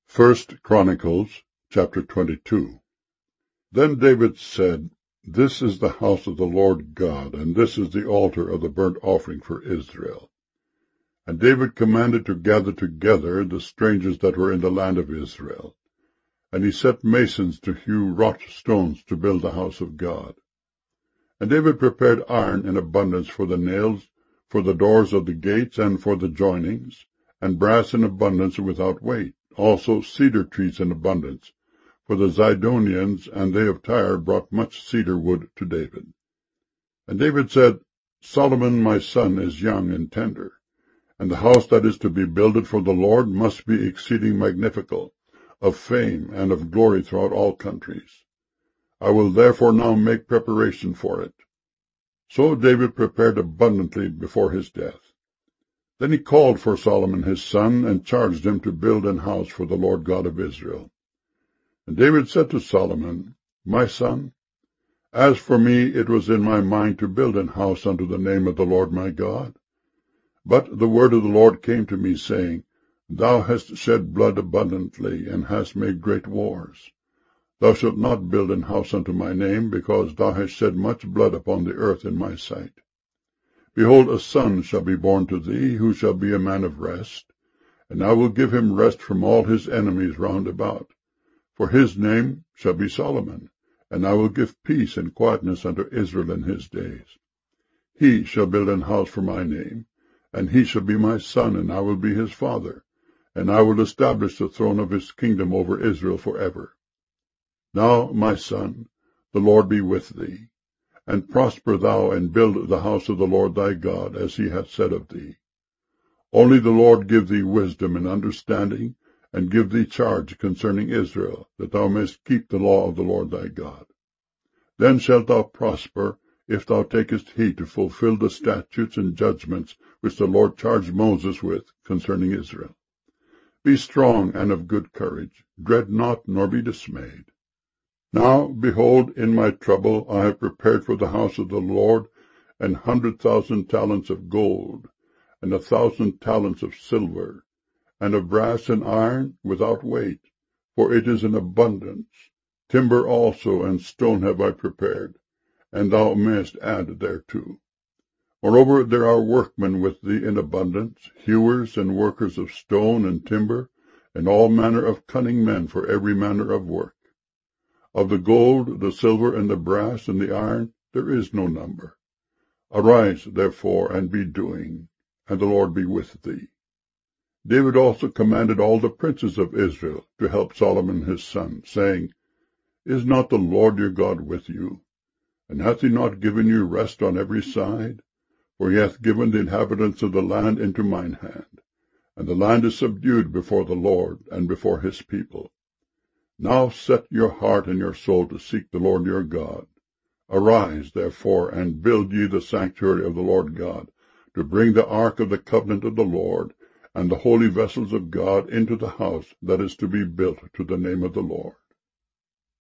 First Chronicles chapter 22. Then David said, This is the house of the Lord God, and this is the altar of the burnt offering for Israel. And David commanded to gather together the strangers that were in the land of Israel. And he set masons to hew wrought stones to build the house of God. And David prepared iron in abundance for the nails, for the doors of the gates, and for the joinings, and brass in abundance without weight, also cedar trees in abundance, for the Zidonians and they of Tyre brought much cedar wood to David. And David said, Solomon my son is young and tender, and the house that is to be builded for the Lord must be exceeding magnifical, of fame and of glory throughout all countries. I will therefore now make preparation for it. So David prepared abundantly before his death. Then he called for Solomon his son, and charged him to build an house for the Lord God of Israel. And David said to Solomon, My son, as for me, it was in my mind to build an house unto the name of the Lord my God. But the word of the Lord came to me, saying, Thou hast shed blood abundantly, and hast made great wars. Thou shalt not build an house unto my name, because thou hast shed much blood upon the earth in my sight. Behold, a son shall be born to thee, who shall be a man of rest, and I will give him rest from all his enemies round about. For his name shall be Solomon, and I will give peace and quietness unto Israel in his days. He shall build an house for my name, and he shall be my son, and I will be his father, and I will establish the throne of his kingdom over Israel forever. Now, my son, the Lord be with thee, and prosper thou, and build the house of the Lord thy God, as he hath said of thee. Only the Lord give thee wisdom and understanding, and give thee charge concerning Israel, that thou mayest keep the law of the Lord thy God. Then shalt thou prosper, if thou takest heed to fulfill the statutes and judgments which the Lord charged Moses with concerning Israel. Be strong and of good courage, dread not, nor be dismayed. Now, behold, in my trouble I have prepared for the house of the Lord 100,000 talents of gold, and 1,000 talents of silver, and of brass and iron without weight, for it is in abundance. Timber also and stone have I prepared, and thou mayest add thereto. Moreover, there are workmen with thee in abundance, hewers and workers of stone and timber, and all manner of cunning men for every manner of work. Of the gold, the silver, and the brass, and the iron, there is no number. Arise, therefore, and be doing, and the Lord be with thee. David also commanded all the princes of Israel to help Solomon his son, saying, Is not the Lord your God with you? And hath he not given you rest on every side? For he hath given the inhabitants of the land into mine hand, and the land is subdued before the Lord and before his people. Now set your heart and your soul to seek the Lord your God. Arise, therefore, and build ye the sanctuary of the Lord God, to bring the ark of the covenant of the Lord, and the holy vessels of God into the house that is to be built to the name of the Lord.